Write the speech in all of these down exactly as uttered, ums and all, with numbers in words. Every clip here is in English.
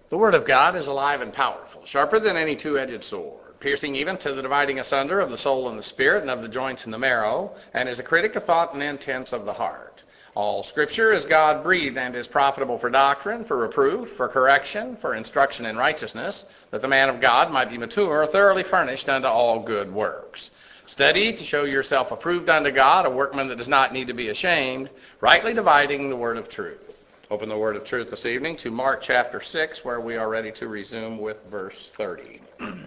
The Word of God is alive and powerful, sharper than any two-edged sword, piercing even to the dividing asunder of the soul and the spirit and of the joints and the marrow, and is a critic of thought and intents of the heart. All Scripture is God-breathed and is profitable for doctrine, for reproof, for correction, for instruction in righteousness, that the man of God might be mature, thoroughly furnished unto all good works. Study to show yourself approved unto God, a workman that does not need to be ashamed, rightly dividing the word of truth. Open the word of truth this evening to Mark chapter six, where we are ready to resume with verse thirty.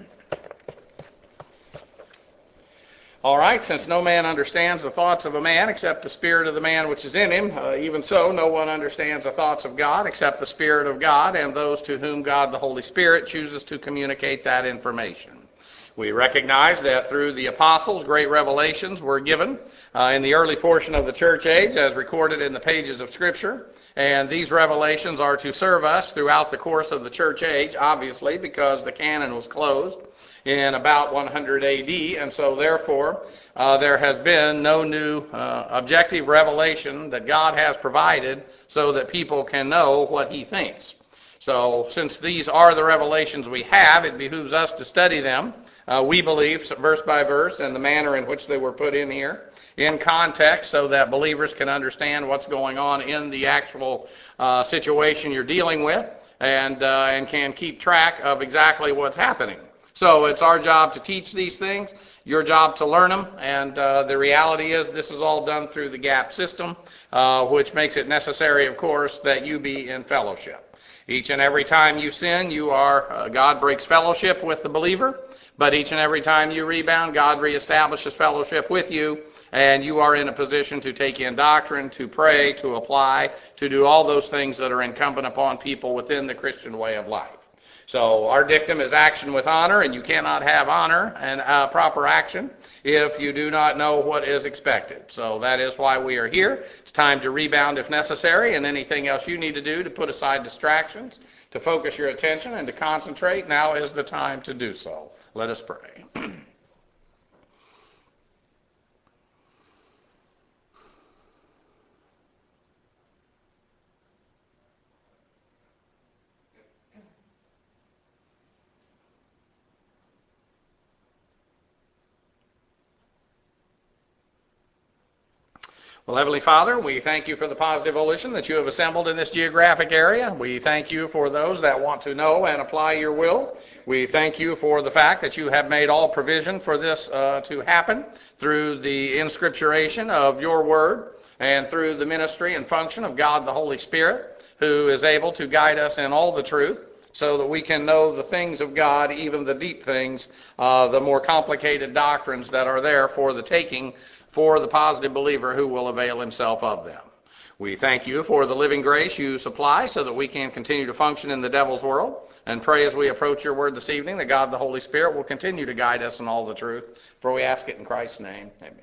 All right, since no man understands the thoughts of a man except the spirit of the man which is in him, uh, even so no one understands the thoughts of God except the Spirit of God, and those to whom God the Holy Spirit chooses to communicate that information. We recognize that through the apostles, great revelations were given uh, in the early portion of the church age, as recorded in the pages of Scripture. And these revelations are to serve us throughout the course of the church age, obviously, because the canon was closed in about one hundred A D, and so therefore uh, there has been no new uh, objective revelation that God has provided so that people can know what he thinks. So since these are the revelations we have, it behooves us to study them. Uh, we believe verse by verse and the manner in which they were put in here in context so that believers can understand what's going on in the actual uh, situation you're dealing with and, uh, and can keep track of exactly what's happening. So it's our job to teach these things, your job to learn them, and uh, the reality is this is all done through the GAP system, uh, which makes it necessary, of course, that you be in fellowship. Each and every time you sin, you are uh, God breaks fellowship with the believer, but each and every time you rebound, God reestablishes fellowship with you, and you are in a position to take in doctrine, to pray, to apply, to do all those things that are incumbent upon people within the Christian way of life. So our dictum is action with honor, and you cannot have honor and uh, proper action if you do not know what is expected. So that is why we are here. It's time to rebound if necessary, and anything else you need to do to put aside distractions, to focus your attention, and to concentrate, now is the time to do so. Let us pray. Well, Heavenly Father, we thank you for the positive volition that you have assembled in this geographic area. We thank you for those that want to know and apply your will. We thank you for the fact that you have made all provision for this uh, to happen through the inscripturation of your word and through the ministry and function of God the Holy Spirit, who is able to guide us in all the truth, so that we can know the things of God, even the deep things, uh, the more complicated doctrines that are there for the taking for the positive believer who will avail himself of them. We thank you for the living grace you supply so that we can continue to function in the devil's world, and pray as we approach your word this evening that God the Holy Spirit will continue to guide us in all the truth, for we ask it in Christ's name. Amen.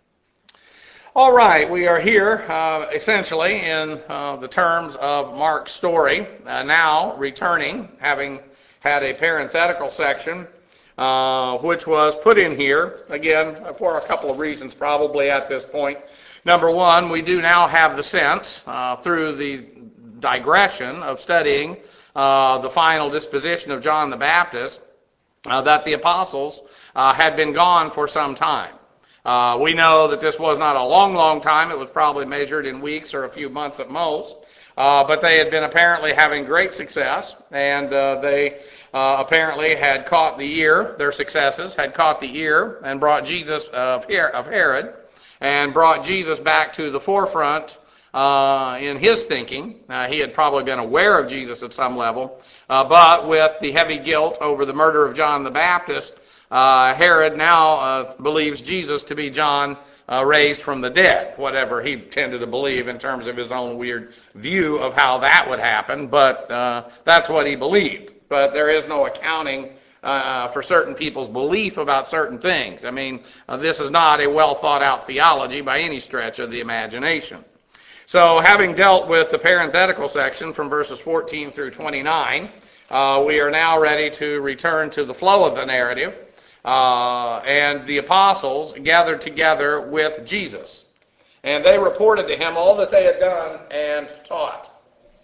All right, we are here uh, essentially in uh, the terms of Mark's story, uh, now returning, having had a parenthetical section, uh, which was put in here, again, for a couple of reasons probably at this point. Number one, we do now have the sense, uh, through the digression of studying uh, the final disposition of John the Baptist, uh, that the apostles uh, had been gone for some time. Uh, we know that this was not a long, long time. It was probably measured in weeks or a few months at most. Uh, but they had been apparently having great success, and uh, they uh, apparently had caught the ear, their successes had caught the ear and brought Jesus of Herod, and brought Jesus back to the forefront uh, in his thinking. Uh, he had probably been aware of Jesus at some level, uh, but with the heavy guilt over the murder of John the Baptist, Uh, Herod now uh, believes Jesus to be John uh, raised from the dead, whatever he tended to believe in terms of his own weird view of how that would happen, but uh, that's what he believed. But there is no accounting uh, for certain people's belief about certain things. I mean, uh, this is not a well thought out theology by any stretch of the imagination. So having dealt with the parenthetical section from verses fourteen through twenty-nine, uh, we are now ready to return to the flow of the narrative. Uh, and the apostles gathered together with Jesus. And they reported to him all that they had done and taught.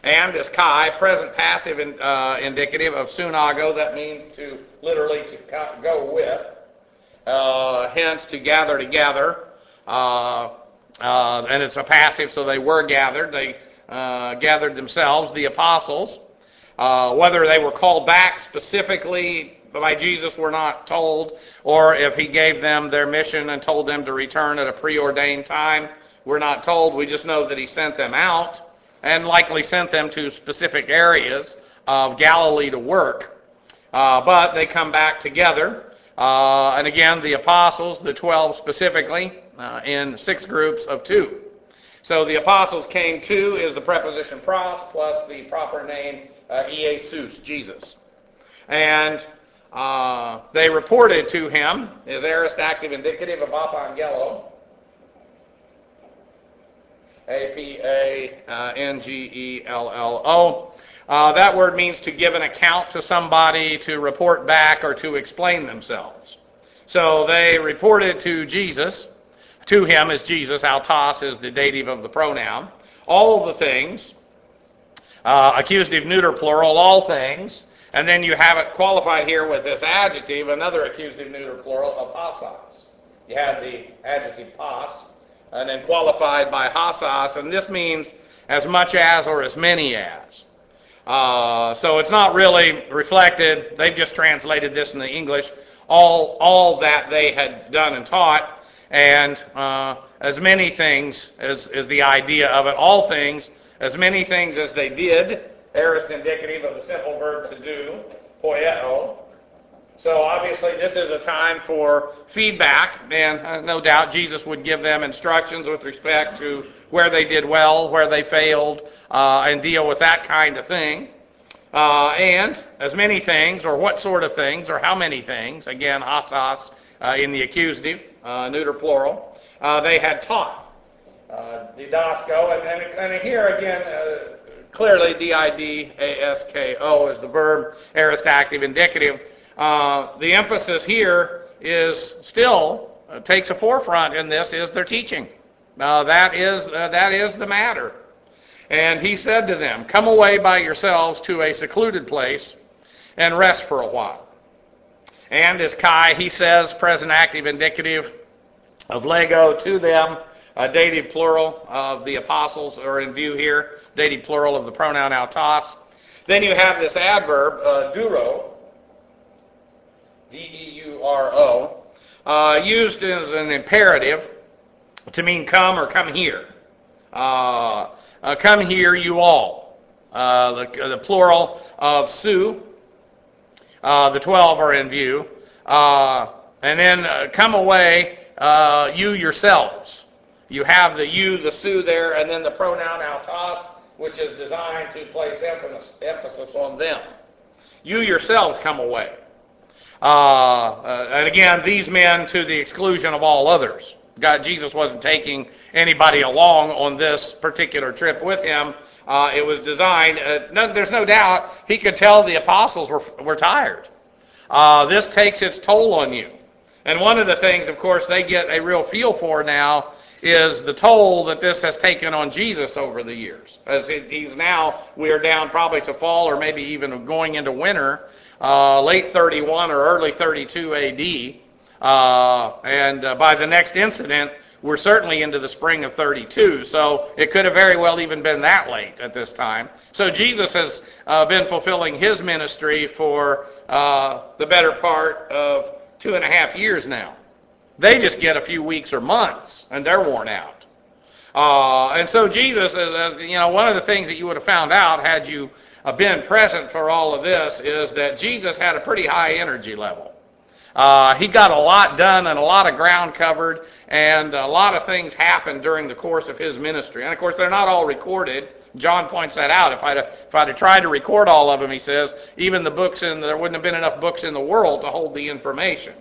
And is kai, present passive in, uh, indicative of sunago. That means to literally to go with. Uh, hence, to gather together. Uh, uh, and it's a passive, so they were gathered. They uh, gathered themselves, the apostles. Uh, whether they were called back specifically by Jesus, we're not told, or if he gave them their mission and told them to return at a preordained time, we're not told. We just know that he sent them out and likely sent them to specific areas of Galilee to work. Uh, but they come back together. Uh, and again, the apostles, the twelve specifically, uh, in six groups of two. So the apostles came to is the preposition pros plus the proper name uh, Iesus, Jesus. And uh, they reported to him, is aorist active indicative of apangelo. A P A N G E L L O. Uh, that word means to give an account to somebody, to report back, or to explain themselves. So they reported to Jesus, to him as Jesus, autos is the dative of the pronoun, all the things, uh, accusative neuter plural, all things, and then you have it qualified here with this adjective, another accusative neuter plural of hasos. You have the adjective pas, and then qualified by hasos, and this means as much as or as many as. Uh, so it's not really reflected. They've just translated this in the English, all all that they had done and taught, and uh, as many things as is the idea of it, all things, as many things as they did, aorist indicative of the simple verb to do, poieo. So obviously this is a time for feedback, and uh, no doubt Jesus would give them instructions with respect to where they did well, where they failed, uh, and deal with that kind of thing. Uh, and as many things, or what sort of things, or how many things, again, hasos uh, in the accusative, uh, neuter plural, uh, they had taught. Uh, didasko, and, and, and here again, uh, clearly D I D A S K O is the verb, aorist active indicative. Uh, the emphasis here is still, uh, takes a forefront in this, is their teaching. Uh, that is uh, that is the matter. And he said to them, come away by yourselves to a secluded place and rest for a while. And as kai, he says, present active indicative of lego, to them, a dative plural of the apostles are in view here, dative plural of the pronoun autos. Then you have this adverb, uh, duro, D E U R O, uh, used as an imperative to mean come or come here. Uh, uh, come here, you all. Uh, the, the plural of su, uh, the twelve are in view. Uh, and then uh, come away, uh, you yourselves. You have the you, the su there, and then the pronoun autos, which is designed to place emphasis, emphasis on them. You yourselves come away. Uh, uh, and again, these men to the exclusion of all others. God, Jesus wasn't taking anybody along on this particular trip with him. Uh, it was designed, uh, no, there's no doubt, he could tell the apostles were, were tired. Uh, this takes its toll on you. And one of the things, of course, they get a real feel for now is the toll that this has taken on Jesus over the years. As he's now, we are down probably to fall or maybe even going into winter, uh, late thirty-one or early thirty-two A D. Uh, and uh, by the next incident, we're certainly into the spring of thirty-two. So it could have very well even been that late at this time. So Jesus has uh, been fulfilling his ministry for uh, the better part of two and a half years now. They just get a few weeks or months, and they're worn out. Uh, and so Jesus, as, as you know, one of the things that you would have found out had you uh, been present for all of this is that Jesus had a pretty high energy level. Uh, he got a lot done and a lot of ground covered, and a lot of things happened during the course of his ministry. And of course, they're not all recorded. John points that out. If I'd have, if I'd have tried to record all of them, he says, even the books in there wouldn't have been enough books in the world to hold the information.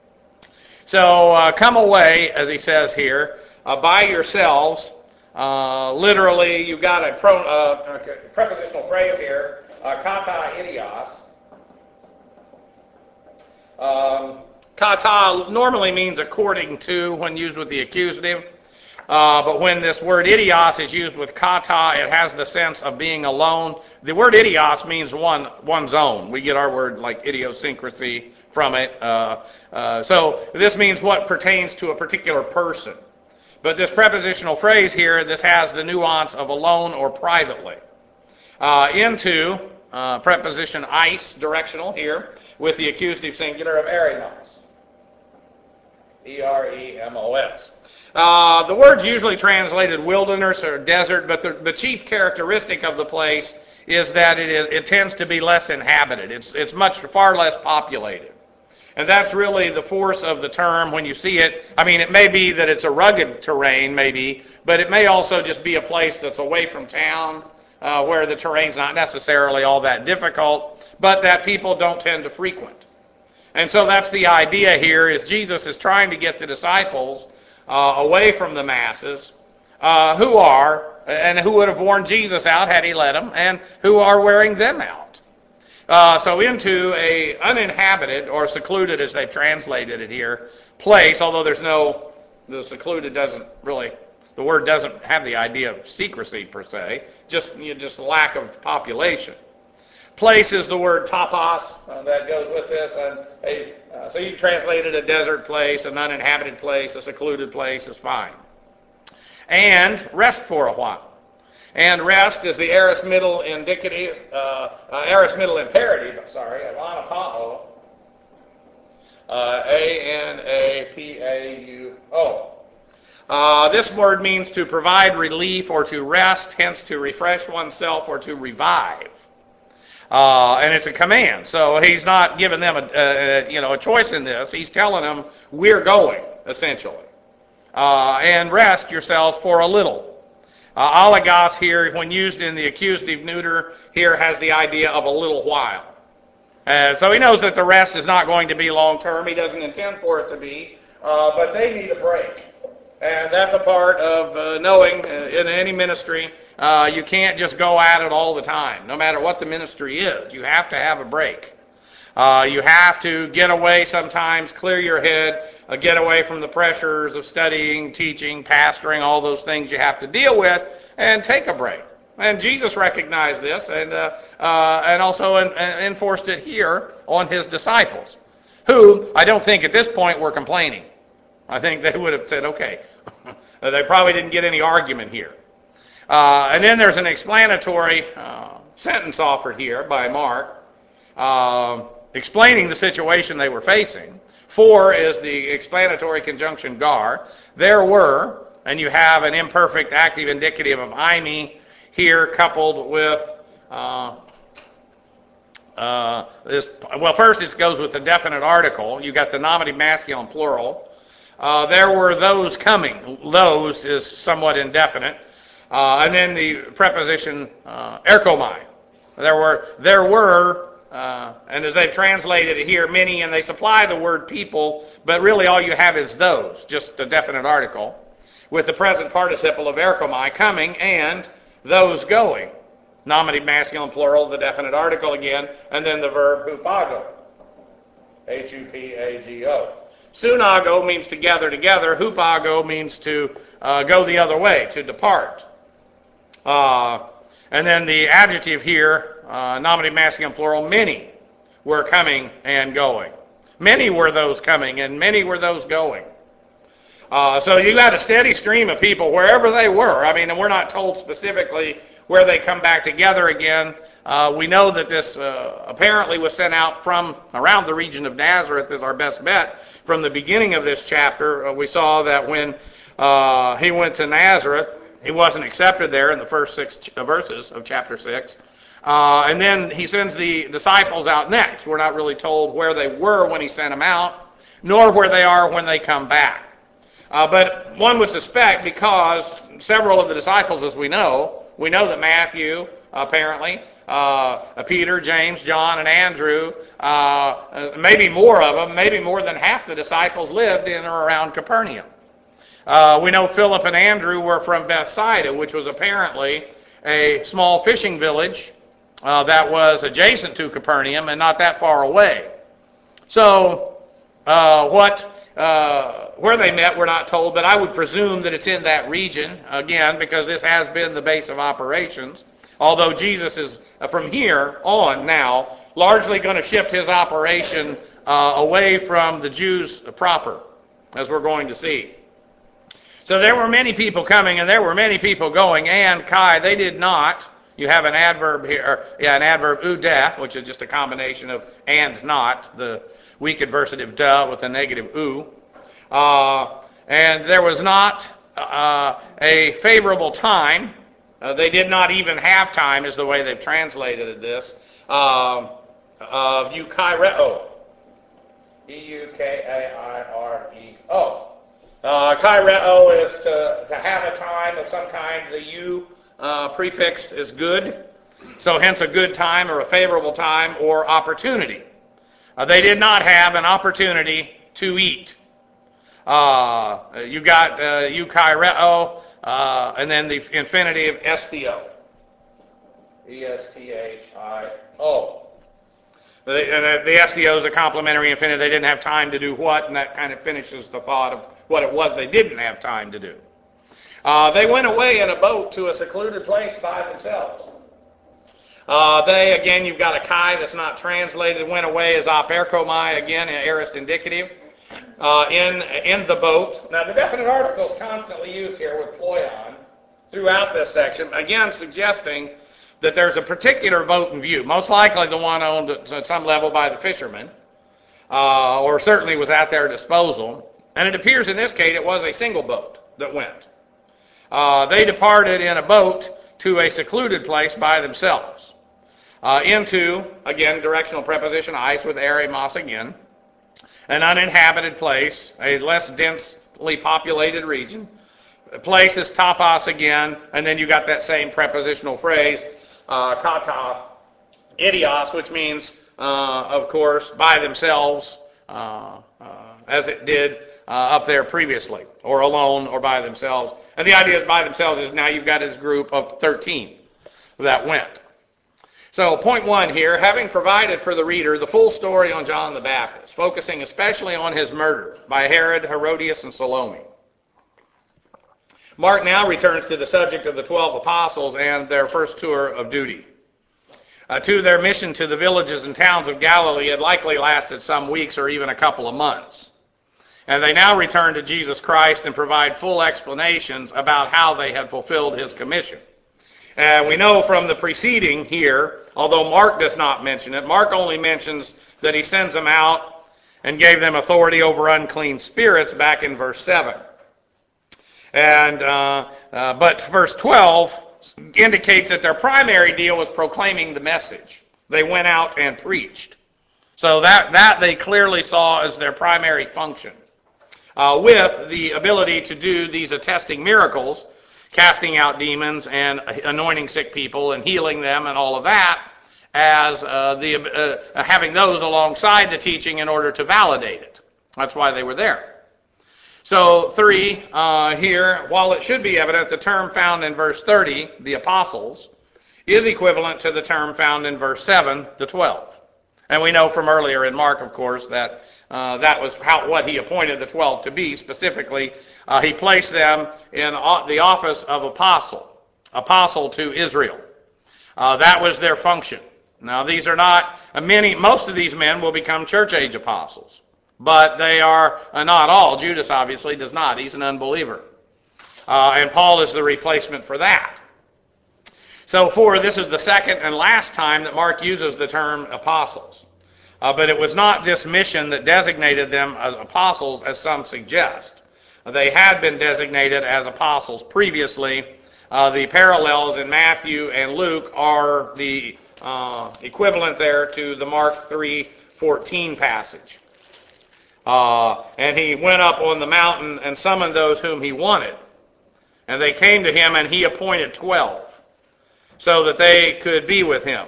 So uh, come away, as he says here, uh, by yourselves. Uh, literally, you've got a, pro, uh, a prepositional phrase here, uh, kata idios. Um, kata normally means according to when used with the accusative. Uh, but when this word idios is used with kata, it has the sense of being alone. The word idios means one one's own. We get our word like idiosyncrasy from it. Uh, uh, so this means what pertains to a particular person. But this prepositional phrase here, this has the nuance of alone or privately. Uh, into uh, preposition eis, directional here, with the accusative singular of eremos. E R E M O S. Uh, the word's usually translated wilderness or desert, but the, the chief characteristic of the place is that it, is, it tends to be less inhabited. It's, it's much far less populated. And that's really the force of the term when you see it. I mean, it may be that it's a rugged terrain, maybe, but it may also just be a place that's away from town, uh, where the terrain's not necessarily all that difficult, but that people don't tend to frequent. And so that's the idea here, is Jesus is trying to get the disciples uh, away from the masses, uh, who are, and who would have worn Jesus out had he let them, and who are wearing them out. Uh, so into a uninhabited, or secluded as they've translated it here, place, although there's no, the secluded doesn't really, the word doesn't have the idea of secrecy per se, just, you know, just lack of population. Place is the word topos uh, that goes with this. And a, uh, so you can translate it a desert place, an uninhabited place, a secluded place is fine. And rest for a while. And rest is the aorist middle indicative, uh, uh, aorist middle imperative, sorry, of anapao. Uh, A N A P A U O. Uh, this word means to provide relief or to rest, hence to refresh oneself or to revive. Uh, and it's a command. So he's not giving them a, a, you know, a choice in this. He's telling them, we're going, essentially. Uh, and rest yourselves for a little. Uh, oligos here, when used in the accusative neuter, here has the idea of a little while. Uh, so he knows that the rest is not going to be long term. He doesn't intend for it to be. Uh, but they need a break. And that's a part of uh, knowing uh, in any ministry, uh, you can't just go at it all the time. No matter what the ministry is, you have to have a break. Uh, you have to get away sometimes, clear your head, uh, get away from the pressures of studying, teaching, pastoring, all those things you have to deal with, and take a break. And Jesus recognized this and uh, uh, and also en- enforced it here on his disciples, who I don't think at this point were complaining. I think they would have said, okay. They probably didn't get any argument here. Uh, and then there's an explanatory uh, sentence offered here by Mark, uh, explaining the situation they were facing. For is the explanatory conjunction gar. There were, and you have an imperfect active indicative of eimi here coupled with uh, uh, this. Well, first it goes with the definite article. You got the nominative masculine plural. Uh, there were those coming. Those is somewhat indefinite. Uh, and then the preposition uh, erkomai. There were, there were, uh, and as they've translated it here, many, and they supply the word people, but really all you have is those, just a definite article, with the present participle of erkomai, coming, and those going. Nominative masculine plural, the definite article again, and then the verb hupago. H U P A G O. Sunago means to gather together. Hupago means to uh, go the other way, to depart. Uh, and then the adjective here, uh, nominative masculine plural, many were coming and going. Many were those coming and many were those going. Uh, so you got a steady stream of people wherever they were. I mean, and we're not told specifically where they come back together again. Uh, we know that this uh, apparently was sent out from around the region of Nazareth is our best bet. From the beginning of this chapter, uh, we saw that when uh, he went to Nazareth, he wasn't accepted there in the first six ch- verses of chapter six. Uh, and then he sends the disciples out next. We're not really told where they were when he sent them out, nor where they are when they come back. Uh, but one would suspect, because several of the disciples, as we know, we know that Matthew, apparently, uh, Peter, James, John, and Andrew, uh, maybe more of them, maybe more than half the disciples lived in or around Capernaum. Uh, we know Philip and Andrew were from Bethsaida, which was apparently a small fishing village uh, that was adjacent to Capernaum and not that far away. So, uh, what uh, where they met, we're not told, but I would presume that it's in that region, again, because this has been the base of operations. Although Jesus is, uh, from here on now, largely going to shift his operation uh, away from the Jews proper, as we're going to see. So there were many people coming, and there were many people going, and Kai, they did not. You have an adverb here, or, yeah, an adverb udeh, which is just a combination of and not, the weak adversative duh with the negative u. Uh, and there was not uh, a favorable time. Uh, they did not even have time, is the way they've translated this, uh, of eukaireo. E U K A I R E O. Uh, kaireo is to, to have a time of some kind. The u uh, prefix is good. So hence a good time or a favorable time or opportunity. Uh, they did not have an opportunity to eat. Uh, you got uh, eukaireo, uh, and then the infinitive esthio. E S T H I O. The, and the esthio is a complementary infinitive. They didn't have time to do what, and that kind of finishes the thought of what it was they didn't have time to do. Uh, they went away in a boat to a secluded place by themselves. Uh, they, again, you've got a kai that's not translated. Went away as aperkomai, again, an aorist indicative. Uh, in in the boat. Now, the definite article is constantly used here with ploion throughout this section, again suggesting that there's a particular boat in view, most likely the one owned at some level by the fishermen, uh, or certainly was at their disposal. And it appears in this case it was a single boat that went. Uh, they departed in a boat to a secluded place by themselves, uh, into, again, directional preposition, ice with eremos again, an uninhabited place, a less densely populated region. The place is tapas again, and then you got that same prepositional phrase, uh, kata idios, which means, uh, of course, by themselves, uh, uh, as it did uh, up there previously, or alone, or by themselves. And the idea is by themselves is now you've got this group of thirteen that went. So point one here, having provided for the reader the full story on John the Baptist, focusing especially on his murder by Herod, Herodias, and Salome. Mark now returns to the subject of the twelve apostles and their first tour of duty. Uh, to their mission to the villages and towns of Galilee had likely lasted some weeks or even a couple of months. And they now return to Jesus Christ and provide full explanations about how they had fulfilled his commission. And we know from the preceding here, although Mark does not mention it, Mark only mentions that he sends them out and gave them authority over unclean spirits back in verse seven. And uh, uh, but verse twelve indicates that their primary deal was proclaiming the message. They went out and preached. So that, that they clearly saw as their primary function. Uh, with the ability to do these attesting miracles, casting out demons and anointing sick people and healing them and all of that, as uh, the uh, having those alongside the teaching in order to validate it. That's why they were there. So three, uh, here, while it should be evident, the term found in verse thirty, the apostles, is equivalent to the term found in verse seven, the twelve. And we know from earlier in Mark, of course, that uh, that was how, what he appointed the twelve to be. Specifically, uh, he placed them in the office of apostle, apostle to Israel. Uh, that was their function. Now, these are not, uh, many, most of these men will become church age apostles. But they are uh, not all. Judas obviously does not. He's an unbeliever. Uh, and Paul is the replacement for that. So for this is the second and last time that Mark uses the term apostles. Uh, but it was not this mission that designated them as apostles, as some suggest. They had been designated as apostles previously. Uh, the parallels in Matthew and Luke are the uh, equivalent there to the Mark three fourteen passage. Uh, and he went up on the mountain and summoned those whom he wanted. And they came to him, and he appointed twelve, so that they could be with him.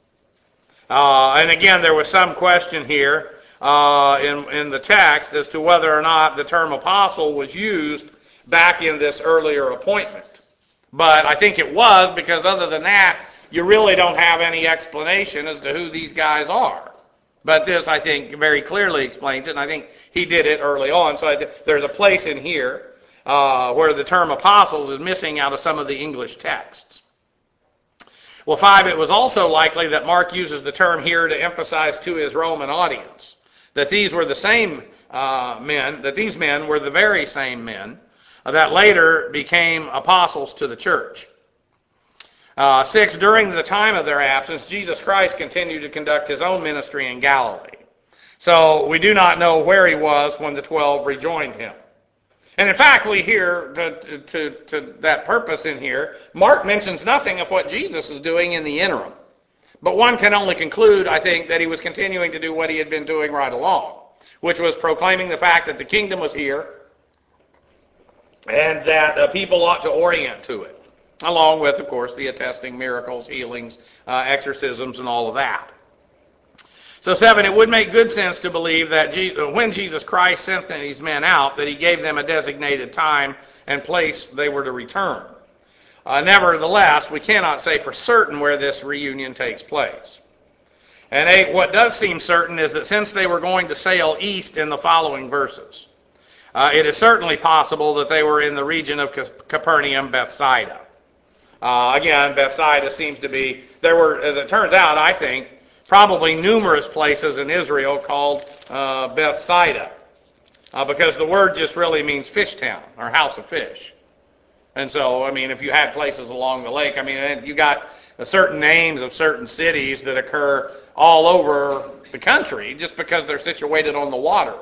Uh, and again, there was some question here uh, in, in the text as to whether or not the term apostle was used back in this earlier appointment. But I think it was, because other than that, you really don't have any explanation as to who these guys are. But this, I think, very clearly explains it, and I think he did it early on. So I th- there's a place in here uh, where the term apostles is missing out of some of the English texts. Well, five, it was also likely that Mark uses the term here to emphasize to his Roman audience that these were the same uh, men, that these men were the very same men uh, that later became apostles to the church. Uh, six, during the time of their absence, Jesus Christ continued to conduct his own ministry in Galilee. So we do not know where he was when the twelve rejoined him. And in fact, we hear to, to, to that purpose in here, Mark mentions nothing of what Jesus is doing in the interim. But one can only conclude, I think, that he was continuing to do what he had been doing right along, which was proclaiming the fact that the kingdom was here and that uh, people ought to orient to it, along with, of course, the attesting miracles, healings, uh, exorcisms, and all of that. So seven, it would make good sense to believe that Jesus, when Jesus Christ sent these men out, that he gave them a designated time and place they were to return. Uh, nevertheless, we cannot say for certain where this reunion takes place. And eight, what does seem certain is that since they were going to sail east in the following verses, uh, it is certainly possible that they were in the region of Capernaum, Bethsaida. Uh, again, Bethsaida seems to be, there were, as it turns out, I think, probably numerous places in Israel called uh, Bethsaida, uh, because the word just really means fish town or house of fish. And so, I mean, if you had places along the lake, I mean, you got certain names of certain cities that occur all over the country just because they're situated on the water.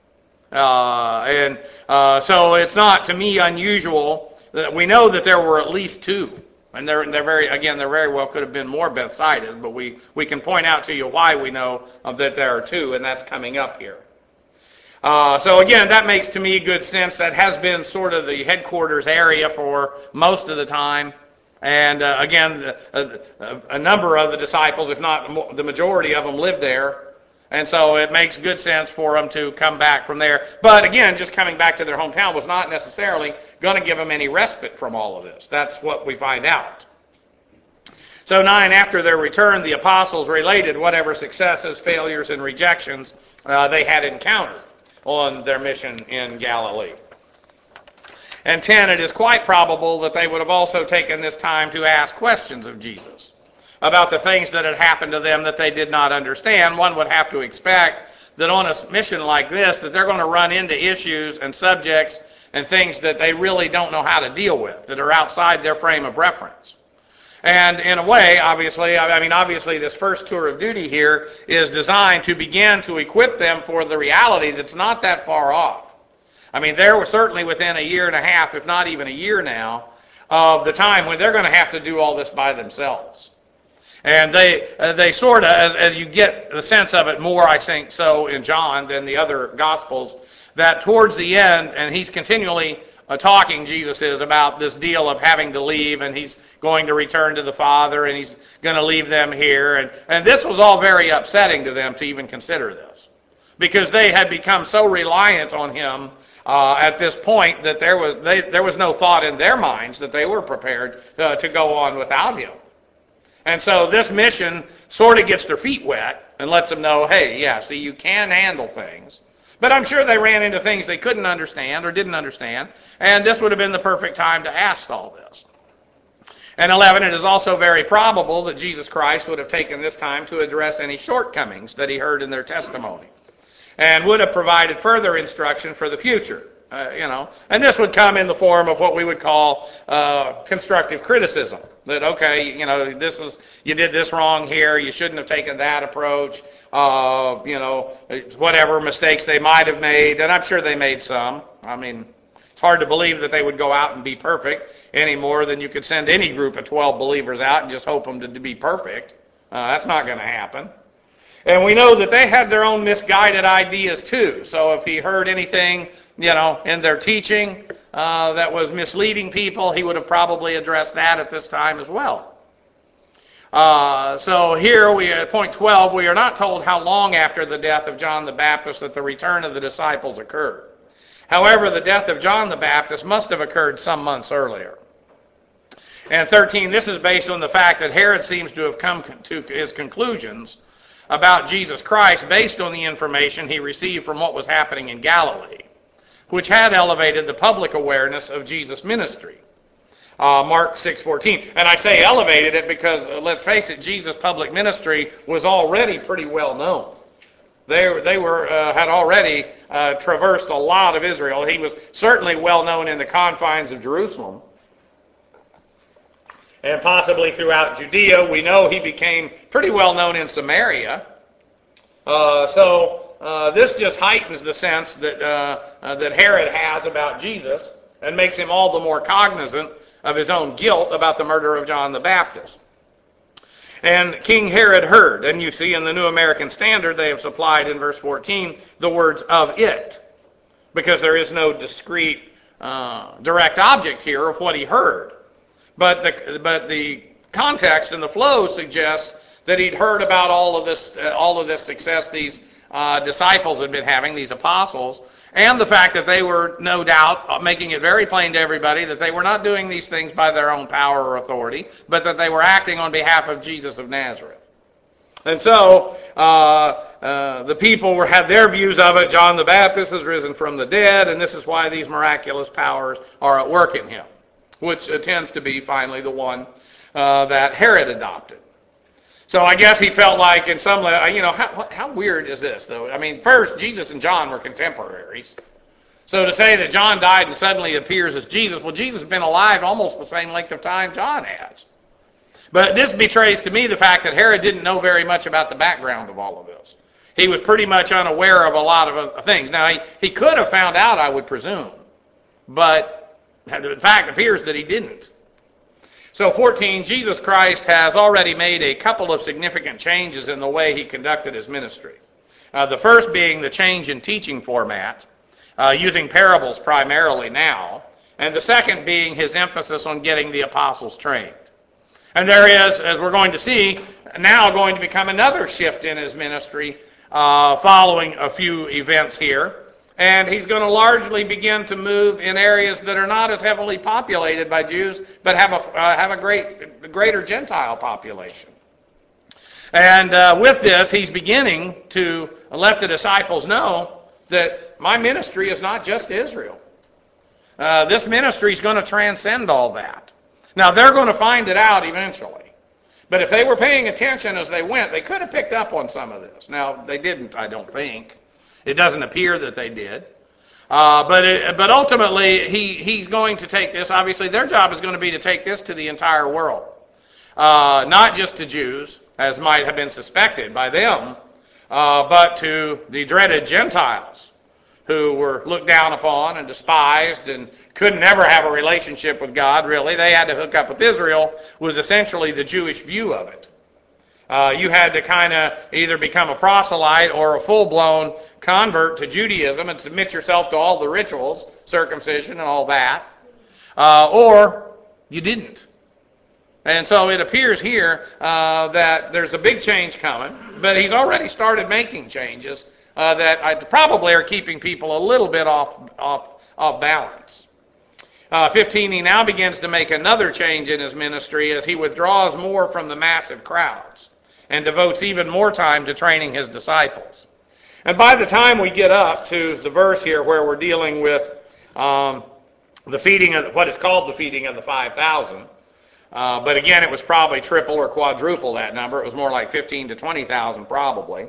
Uh, and uh, so it's not, to me, unusual that we know that there were at least two. And they're, they're very, again, there very well could have been more Bethsaidas, but we, we can point out to you why we know that there are two, and that's coming up here. Uh, so again, that makes to me good sense. That has been sort of the headquarters area for most of the time. And uh, again, a, a, a number of the disciples, if not the majority of them, lived there. And so it makes good sense for them to come back from there. But again, just coming back to their hometown was not necessarily going to give them any respite from all of this. That's what we find out. So nine, after their return, the apostles related whatever successes, failures, and rejections uh, they had encountered on their mission in Galilee. And ten, it is quite probable that they would have also taken this time to ask questions of Jesus about the things that had happened to them that they did not understand. One would have to expect that on a mission like this, that they're going to run into issues and subjects and things that they really don't know how to deal with, that are outside their frame of reference. And in a way, obviously, I mean, obviously this first tour of duty here is designed to begin to equip them for the reality that's not that far off. I mean, there were certainly within a year and a half, if not even a year now, of the time when they're going to have to do all this by themselves. And they uh, they sort of, as, as you get the sense of it more, I think, so in John than the other Gospels, that towards the end, and he's continually uh, talking, Jesus is, about this deal of having to leave, and he's going to return to the Father, and he's going to leave them here. And, and this was all very upsetting to them to even consider this, because they had become so reliant on him uh, at this point that there was they, there was no thought in their minds that they were prepared uh, to go on without him. And so this mission sort of gets their feet wet and lets them know, hey, yeah, see, you can handle things. But I'm sure they ran into things they couldn't understand or didn't understand, and this would have been the perfect time to ask all this. And eleven, it is also very probable that Jesus Christ would have taken this time to address any shortcomings that he heard in their testimony, and would have provided further instruction for the future. Uh, you know, and this would come in the form of what we would call uh, constructive criticism. That, okay, you know, this is, you did this wrong here, you shouldn't have taken that approach, uh, you know, whatever mistakes they might have made, and I'm sure they made some. I mean, it's hard to believe that they would go out and be perfect any more than you could send any group of twelve believers out and just hope them to, to be perfect. Uh, that's not going to happen. And we know that they had their own misguided ideas too. So if he heard anything, you know, in their teaching uh, that was misleading people, he would have probably addressed that at this time as well. Uh, so here we at point twelve, we are not told how long after the death of John the Baptist that the return of the disciples occurred. However, the death of John the Baptist must have occurred some months earlier. And thirteen, this is based on the fact that Herod seems to have come to his conclusions about Jesus Christ based on the information he received from what was happening in Galilee, which had elevated the public awareness of Jesus' ministry. Uh, Mark six fourteen. And I say elevated it because, uh, let's face it, Jesus' public ministry was already pretty well known. They, they were uh, had already uh, traversed a lot of Israel. He was certainly well known in the confines of Jerusalem, and possibly throughout Judea. We know he became pretty well known in Samaria. Uh, so uh, this just heightens the sense that uh, uh, that Herod has about Jesus and makes him all the more cognizant of his own guilt about the murder of John the Baptist. And King Herod heard, and you see in the New American Standard they have supplied in verse fourteen the words of it, because there is no discrete, uh, direct object here of what he heard. But the, but the context and the flow suggests that he'd heard about all of this, uh, all of this success these uh, disciples had been having, these apostles, and the fact that they were, no doubt, making it very plain to everybody that they were not doing these things by their own power or authority, but that they were acting on behalf of Jesus of Nazareth. And so uh, uh, the people were, had their views of it. John the Baptist has risen from the dead, and this is why these miraculous powers are at work in him, which uh, tends to be finally the one uh, that Herod adopted. So I guess he felt like in some, you know, how, how weird is this, though? I mean, first, Jesus and John were contemporaries. So to say that John died and suddenly appears as Jesus, well, Jesus has been alive almost the same length of time John has. But this betrays to me the fact that Herod didn't know very much about the background of all of this. He was pretty much unaware of a lot of things. Now, he, he could have found out, I would presume. But in fact, it appears that he didn't. So fourteen, Jesus Christ has already made a couple of significant changes in the way he conducted his ministry. Uh, the first being the change in teaching format, uh, using parables primarily now, and the second being his emphasis on getting the apostles trained. And there is, as we're going to see, now going to become another shift in his ministry uh, following a few events here. And he's going to largely begin to move in areas that are not as heavily populated by Jews, but have a uh, have a great greater Gentile population. And uh, with this, he's beginning to let the disciples know that my ministry is not just Israel. Uh, this ministry is going to transcend all that. Now, they're going to find it out eventually. But if they were paying attention as they went, they could have picked up on some of this. Now, they didn't, I don't think. It doesn't appear that they did. Uh, but it, but ultimately, he, he's going to take this. Obviously, their job is going to be to take this to the entire world. Uh, not just to Jews, as might have been suspected by them, uh, but to the dreaded Gentiles, who were looked down upon and despised and could never have a relationship with God, really. They had to hook up with Israel, was essentially the Jewish view of it. Uh, you had to kind of either become a proselyte or a full-blown convert to Judaism and submit yourself to all the rituals, circumcision and all that, uh, or you didn't. And so it appears here uh, that there's a big change coming, but he's already started making changes uh, that I, probably are keeping people a little bit off, off, off balance. Uh, fifteen, he now begins to make another change in his ministry as he withdraws more from the massive crowds and devotes even more time to training his disciples. And by the time we get up to the verse here where we're dealing with um, the feeding of what is called the feeding of the five thousand, uh, but again, it was probably triple or quadruple that number. It was more like fifteen to twenty thousand probably.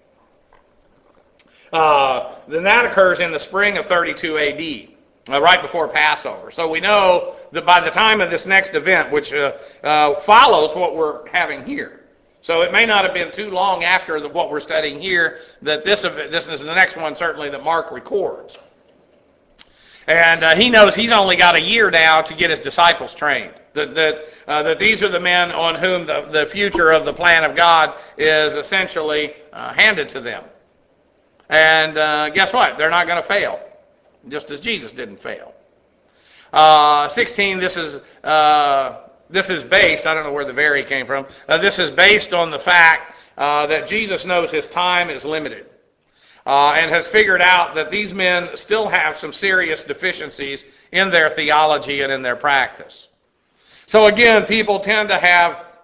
Uh, then that occurs in the spring of thirty-two A D, uh, right before Passover. So we know that by the time of this next event, which uh, uh, follows what we're having here, so it may not have been too long after the, what we're studying here that this this is the next one certainly that Mark records. And uh, he knows he's only got a year now to get his disciples trained. That that uh, that these are the men on whom the, the future of the plan of God is essentially uh, handed to them. And uh, guess what? They're not going to fail, just as Jesus didn't fail. Uh, sixteen, this is... Uh, This is based, I don't know where the very came from, uh, this is based on the fact uh, that Jesus knows his time is limited uh, and has figured out that these men still have some serious deficiencies in their theology and in their practice. So again, people tend to have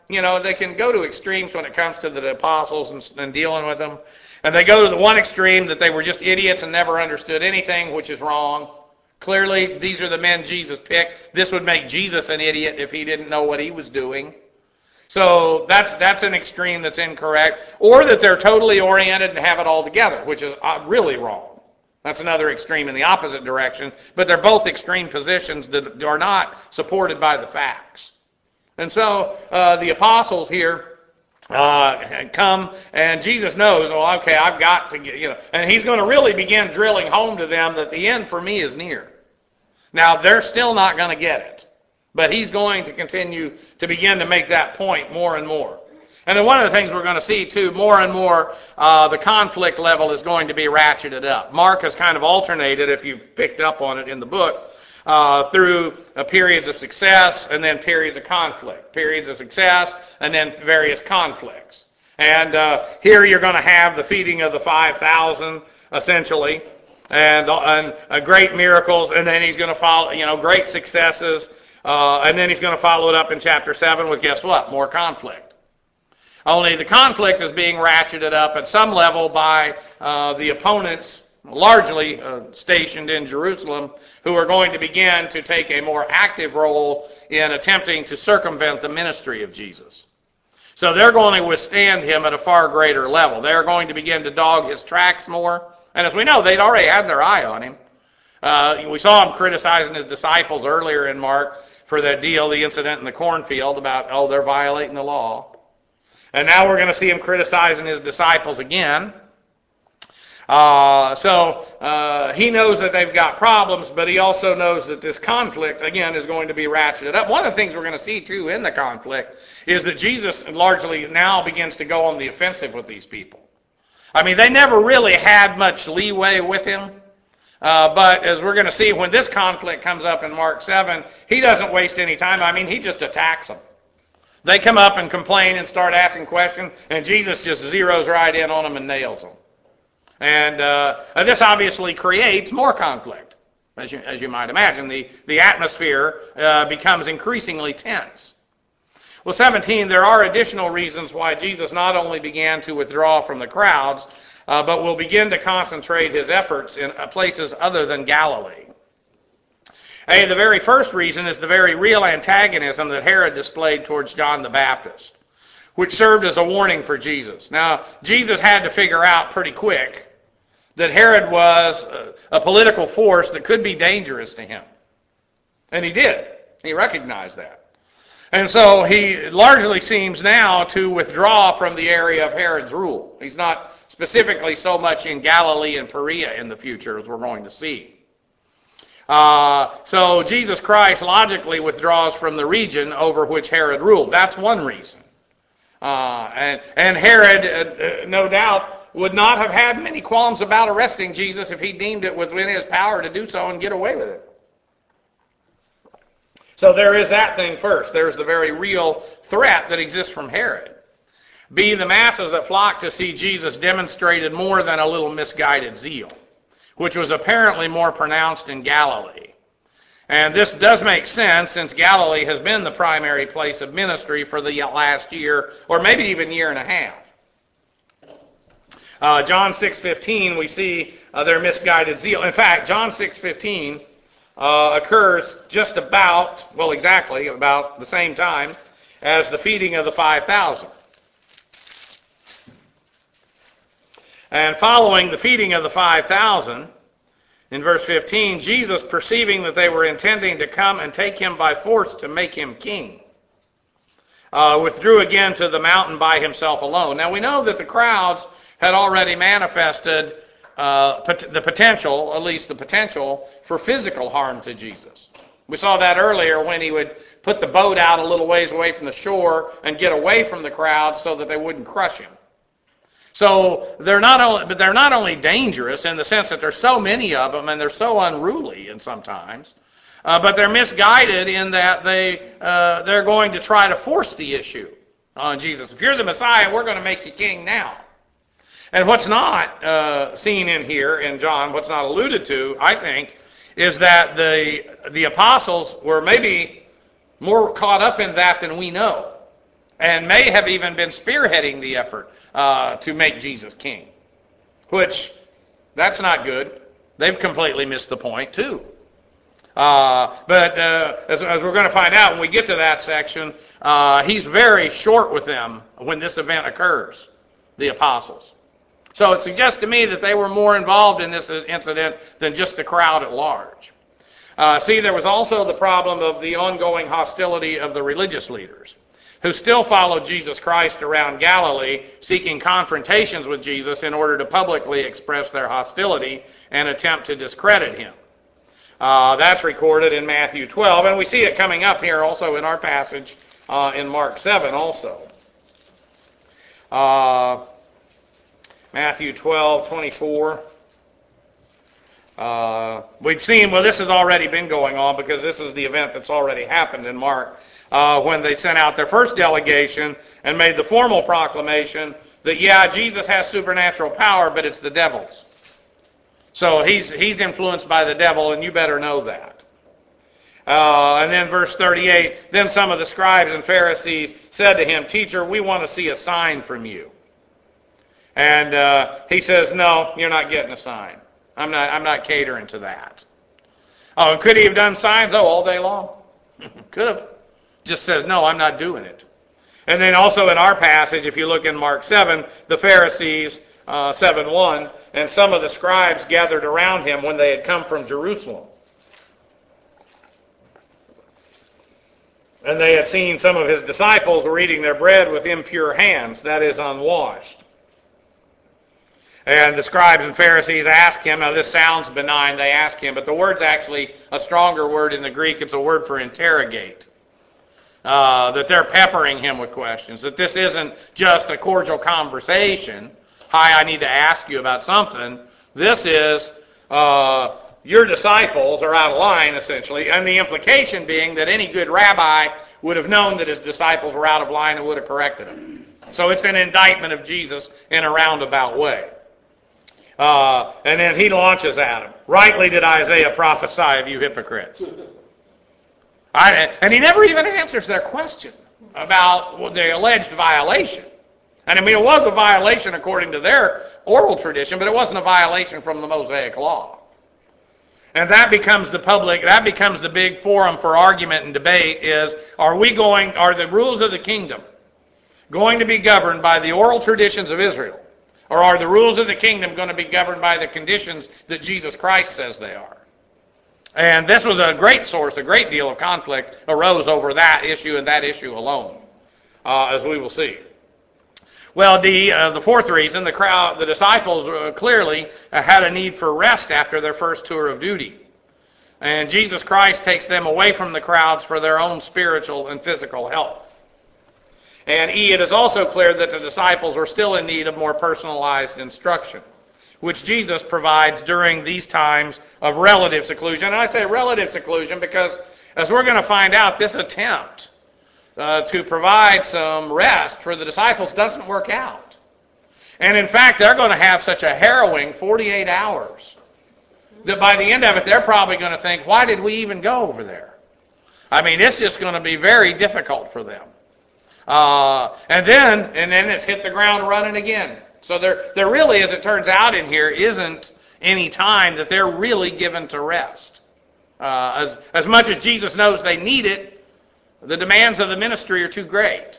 you know, they can go to extremes when it comes to the apostles and, and dealing with them. And they go to the one extreme that they were just idiots and never understood anything, which is wrong. Clearly, these are the men Jesus picked. This would make Jesus an idiot if he didn't know what he was doing. So that's that's an extreme that's incorrect. Or that they're totally oriented and have it all together, which is really wrong. That's another extreme in the opposite direction. But they're both extreme positions that are not supported by the facts. And so uh, the apostles here uh, come, and Jesus knows, oh, okay, I've got to get, you know, and he's going to really begin drilling home to them that the end for me is near. Now, they're still not going to get it, but he's going to continue to begin to make that point more and more. And then one of the things we're going to see, too, more and more, uh, the conflict level is going to be ratcheted up. Mark has kind of alternated, if you've picked up on it in the book, uh, through uh, periods of success and then periods of conflict. Periods of success and then various conflicts. And uh, here you're going to have the feeding of the five thousand, essentially, and, and uh, great miracles, and then he's going to follow, you know, great successes, uh, and then he's going to follow it up in chapter seven with, guess what, more conflict. Only the conflict is being ratcheted up at some level by uh, the opponents, largely uh, stationed in Jerusalem, who are going to begin to take a more active role in attempting to circumvent the ministry of Jesus. So they're going to withstand him at a far greater level. They're going to begin to dog his tracks more. And as we know, they'd already had their eye on him. Uh, we saw him criticizing his disciples earlier in Mark for that deal, the incident in the cornfield about, oh, they're violating the law. And now we're going to see him criticizing his disciples again. Uh, so uh, he knows that they've got problems, but he also knows that this conflict, again, is going to be ratcheted up. One of the things we're going to see, too, in the conflict is that Jesus largely now begins to go on the offensive with these people. I mean, they never really had much leeway with him. Uh, but as we're going to see, when this conflict comes up in Mark seven, he doesn't waste any time. I mean, he just attacks them. They come up and complain and start asking questions, and Jesus just zeroes right in on them and nails them. And uh, this obviously creates more conflict, as you, as you might imagine. The, the atmosphere uh, becomes increasingly tense. Well, seventeen, there are additional reasons why Jesus not only began to withdraw from the crowds, uh, but will begin to concentrate his efforts in places other than Galilee. Hey, the very first reason is the very real antagonism that Herod displayed towards John the Baptist, which served as a warning for Jesus. Now, Jesus had to figure out pretty quick that Herod was a, a political force that could be dangerous to him. And he did. He recognized that. And so he largely seems now to withdraw from the area of Herod's rule. He's not specifically so much in Galilee and Perea in the future, as we're going to see. Uh, so Jesus Christ logically withdraws from the region over which Herod ruled. That's one reason. Uh, and, and Herod, uh, uh, no doubt, would not have had many qualms about arresting Jesus if he deemed it within his power to do so and get away with it. So there is that thing first. There's the very real threat that exists from Herod. B, the masses that flocked to see Jesus demonstrated more than a little misguided zeal, which was apparently more pronounced in Galilee. And this does make sense, since Galilee has been the primary place of ministry for the last year, or maybe even year and a half. Uh, John six fifteen, we see uh, their misguided zeal. In fact, John six fifteen uh, occurs just about, well, exactly about the same time as the feeding of the five thousand. And following the feeding of the five thousand, in verse fifteen, Jesus, perceiving that they were intending to come and take him by force to make him king, uh, withdrew again to the mountain by himself alone. Now we know that the crowds had already manifested uh, pot- the potential, at least the potential, for physical harm to Jesus. We saw that earlier when he would put the boat out a little ways away from the shore and get away from the crowds so that they wouldn't crush him. So they're not only, but they're not only dangerous in the sense that there's so many of them and they're so unruly in sometimes, uh, but they're misguided in that they uh, they're going to try to force the issue on Jesus. If you're the Messiah, we're going to make you king now. And what's not uh, seen in here in John, what's not alluded to, I think, is that the the apostles were maybe more caught up in that than we know. and may have even been spearheading the effort uh, to make Jesus king, which that's not good. They've completely missed the point too. Uh, but uh, as, as we're going to find out when we get to that section, uh, he's very short with them when this event occurs, the apostles. So it suggests to me that they were more involved in this incident than just the crowd at large. Uh, see, there was also the problem of the ongoing hostility of the religious leaders, who still followed Jesus Christ around Galilee, seeking confrontations with Jesus in order to publicly express their hostility and attempt to discredit him. Uh, that's recorded in Matthew twelve, and we see it coming up here also in our passage uh, in Mark seven also. Uh, Matthew twelve twenty-four. Uh, we've seen, well, this has already been going on because this is the event that's already happened in Mark, uh, when they sent out their first delegation and made the formal proclamation that, yeah, Jesus has supernatural power, but it's the devil's. So he's he's influenced by the devil, and you better know that. Uh, and then verse thirty-eight, then some of the scribes and Pharisees said to him, "Teacher, we want to see a sign from you." And uh, he says, "No, you're not getting a sign. I'm not I'm not catering to that." Oh, and could he have done signs? Oh, all day long. Could have. Just says, "No, I'm not doing it." And then also in our passage, if you look in Mark seven, the Pharisees, uh, seven one, and some of the scribes gathered around him when they had come from Jerusalem. And they had seen some of his disciples were eating their bread with impure hands, that is, unwashed. And the scribes and Pharisees asked him, now this sounds benign, they ask him, but the word's actually a stronger word in the Greek. It's a word for interrogate. Uh, that they're peppering him with questions, that this isn't just a cordial conversation. Hi, I need to ask you about something. This is, uh, your disciples are out of line, essentially, and the implication being that any good rabbi would have known that his disciples were out of line and would have corrected him. So it's an indictment of Jesus in a roundabout way. Uh, and then he launches at them. Rightly did Isaiah prophesy of you hypocrites. I, and he never even answers their question about the alleged violation. And I mean, it was a violation according to their oral tradition, but it wasn't a violation from the Mosaic Law. And that becomes the public, that becomes the big forum for argument and debate is, are we going, are the rules of the kingdom going to be governed by the oral traditions of Israel? Or are the rules of the kingdom going to be governed by the conditions that Jesus Christ says they are? And this was a great source, a great deal of conflict arose over that issue and that issue alone, uh, as we will see. Well, the uh, the fourth reason, the crowd, the disciples uh, clearly uh, had a need for rest after their first tour of duty. And Jesus Christ takes them away from the crowds for their own spiritual and physical health. And E, it is also clear that the disciples are still in need of more personalized instruction, which Jesus provides during these times of relative seclusion. And I say relative seclusion because, as we're going to find out, this attempt uh, to provide some rest for the disciples doesn't work out. And in fact, they're going to have such a harrowing forty-eight hours that by the end of it, they're probably going to think, why did we even go over there? I mean, it's just going to be very difficult for them. Uh, and then, and then it's hit the ground running again. So there, there really, as it turns out in here, isn't any time that they're really given to rest. Uh, as, as much as Jesus knows they need it, the demands of the ministry are too great.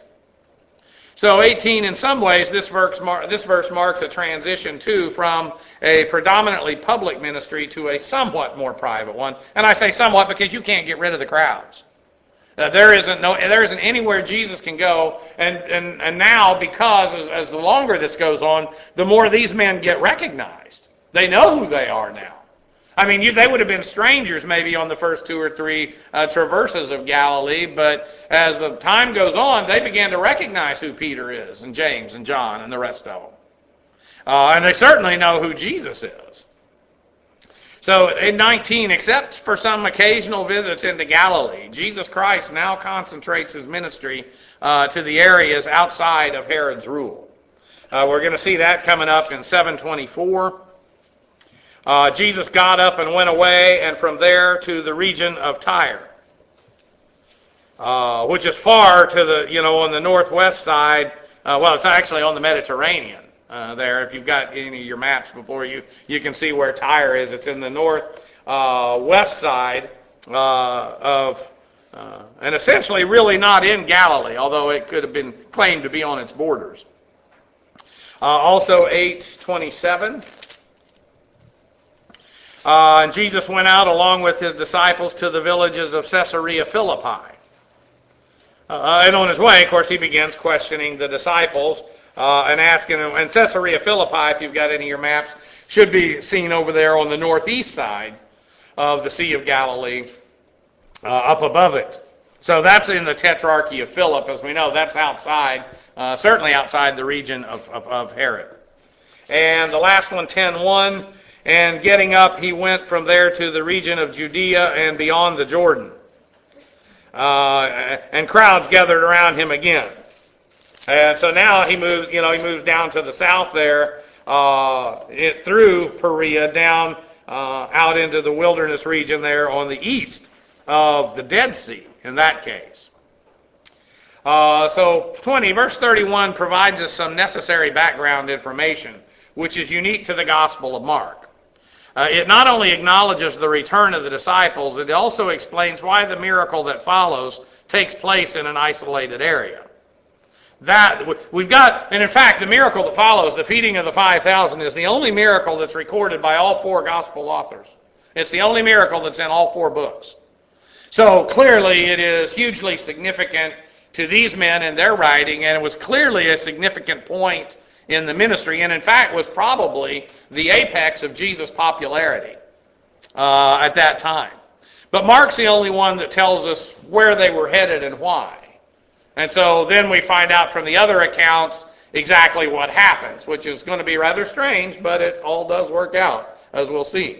So eighteen, in some ways, this verse, mar- this verse marks a transition, too, from a predominantly public ministry to a somewhat more private one. And I say somewhat because you can't get rid of the crowds. Uh, there isn't no, there isn't anywhere Jesus can go, and and, and now, because as, as the longer this goes on, the more these men get recognized. They know who they are now. I mean, you, they would have been strangers maybe on the first two or three uh, traverses of Galilee, but as the time goes on, they began to recognize who Peter is, and James, and John, and the rest of them. Uh, and they certainly know who Jesus is. So in nineteen, except for some occasional visits into Galilee, Jesus Christ now concentrates his ministry uh, to the areas outside of Herod's rule. Uh, we're going to see that coming up in seven twenty-four. Uh, Jesus got up and went away, and from there to the region of Tyre. uh, which is far to the, you know, on the northwest side. Uh, well, it's actually on the Mediterranean uh, there. If you've got any of your maps before you, you can see where Tyre is. It's in the north uh, west side uh, of, uh, and essentially really not in Galilee, although it could have been claimed to be on its borders. Uh, also eight twenty-seven. Uh, and Jesus went out along with his disciples to the villages of Caesarea Philippi. Uh, and on his way, of course, he begins questioning the disciples uh, and asking them. And Caesarea Philippi, if you've got any of your maps, should be seen over there on the northeast side of the Sea of Galilee, uh, up above it. So that's in the Tetrarchy of Philip, as we know. That's outside, uh, certainly outside the region of, of, of Herod. And the last one, ten one. And getting up, he went from there to the region of Judea and beyond the Jordan. Uh, and crowds gathered around him again. And so now he moves, you know, he moves down to the south there, uh, it, through Perea, down uh, out into the wilderness region there on the east of the Dead Sea, in that case. Uh, so twenty, verse thirty-one provides us some necessary background information, which is unique to the Gospel of Mark. Uh, it not only acknowledges the return of the disciples, it also explains why the miracle that follows takes place in an isolated area. That we've got, and in fact, the miracle that follows, the feeding of the five thousand, is the only miracle that's recorded by all four gospel authors. It's the only miracle that's in all four books. So clearly it is hugely significant to these men in their writing, and it was clearly a significant point in the ministry, and in fact was probably the apex of Jesus' popularity uh, at that time. But Mark's the only one that tells us where they were headed and why. And so then we find out from the other accounts exactly what happens, which is going to be rather strange, but it all does work out, as we'll see.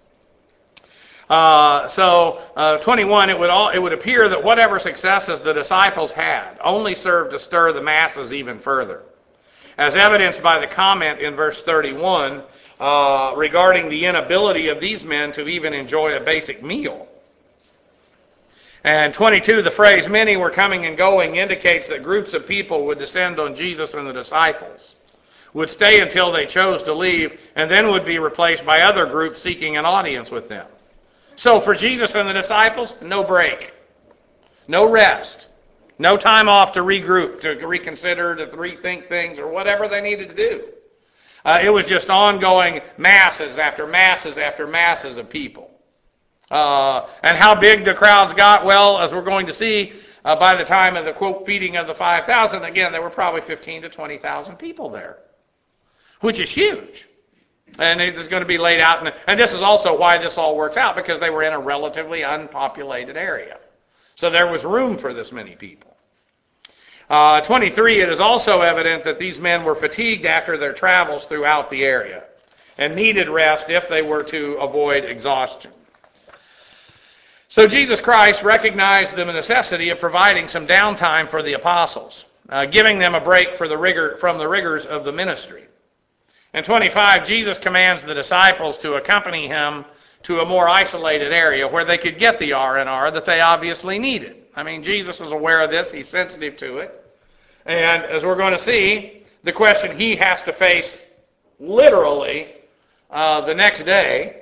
Uh, so uh, twenty-one, it would all it would appear that whatever successes the disciples had only served to stir the masses even further, as evidenced by the comment in verse thirty-one uh, regarding the inability of these men to even enjoy a basic meal. And twenty-two, the phrase, many were coming and going, indicates that groups of people would descend on Jesus and the disciples, would stay until they chose to leave, and then would be replaced by other groups seeking an audience with them. So for Jesus and the disciples, no break, no rest, no time off to regroup, to reconsider, to rethink things, or whatever they needed to do. Uh, it was just ongoing masses after masses after masses of people. Uh, and how big the crowds got, well, as we're going to see, uh, by the time of the, quote, feeding of the five thousand, again, there were probably fifteen to twenty thousand people there, which is huge. And it's going to be laid out. In the, and this is also why this all works out, because they were in a relatively unpopulated area. So there was room for this many people. Uh, twenty-three, it is also evident that these men were fatigued after their travels throughout the area and needed rest if they were to avoid exhaustion. So Jesus Christ recognized the necessity of providing some downtime for the apostles, uh, giving them a break for the rigor, from the rigors of the ministry. In twenty-five, Jesus commands the disciples to accompany him to a more isolated area where they could get the R and R that they obviously needed. I mean, Jesus is aware of this. He's sensitive to it. And as we're going to see, the question he has to face literally uh, the next day,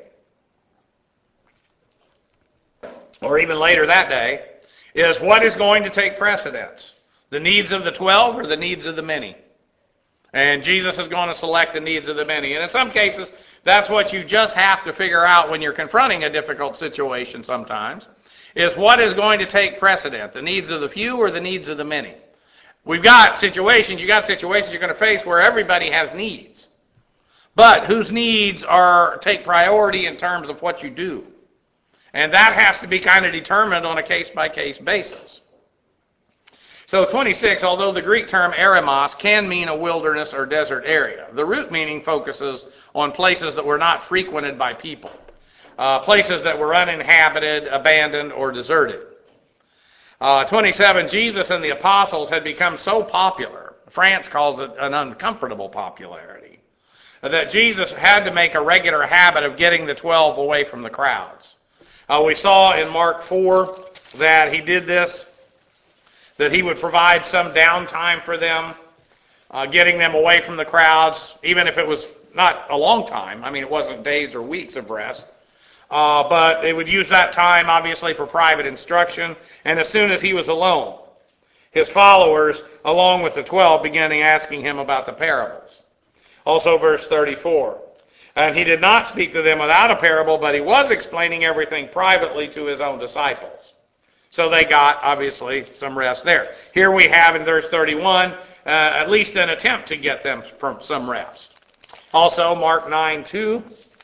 or even later that day, is what is going to take precedence? The needs of the twelve or the needs of the many? And Jesus is going to select the needs of the many. And in some cases, that's what you just have to figure out when you're confronting a difficult situation sometimes, is what is going to take precedent, the needs of the few or the needs of the many? We've got situations, you got situations you're going to face where everybody has needs. But whose needs are take priority in terms of what you do? And that has to be kind of determined on a case-by-case basis. So twenty-six, although the Greek term eremos can mean a wilderness or desert area, the root meaning focuses on places that were not frequented by people, uh, places that were uninhabited, abandoned, or deserted. Uh, twenty-seven, Jesus and the apostles had become so popular, France calls it an uncomfortable popularity, that Jesus had to make a regular habit of getting the twelve away from the crowds. Uh, we saw in Mark four that he did this that he would provide some downtime for them, uh, getting them away from the crowds, even if it was not a long time. I mean, it wasn't days or weeks of rest. Uh, but they would use that time, obviously, for private instruction. And as soon as he was alone, his followers, along with the twelve, began asking him about the parables. Also, verse thirty-four. And he did not speak to them without a parable, but he was explaining everything privately to his own disciples. So they got, obviously, some rest there. Here we have in verse thirty-one, uh, at least an attempt to get them from some rest. Also, Mark nine two.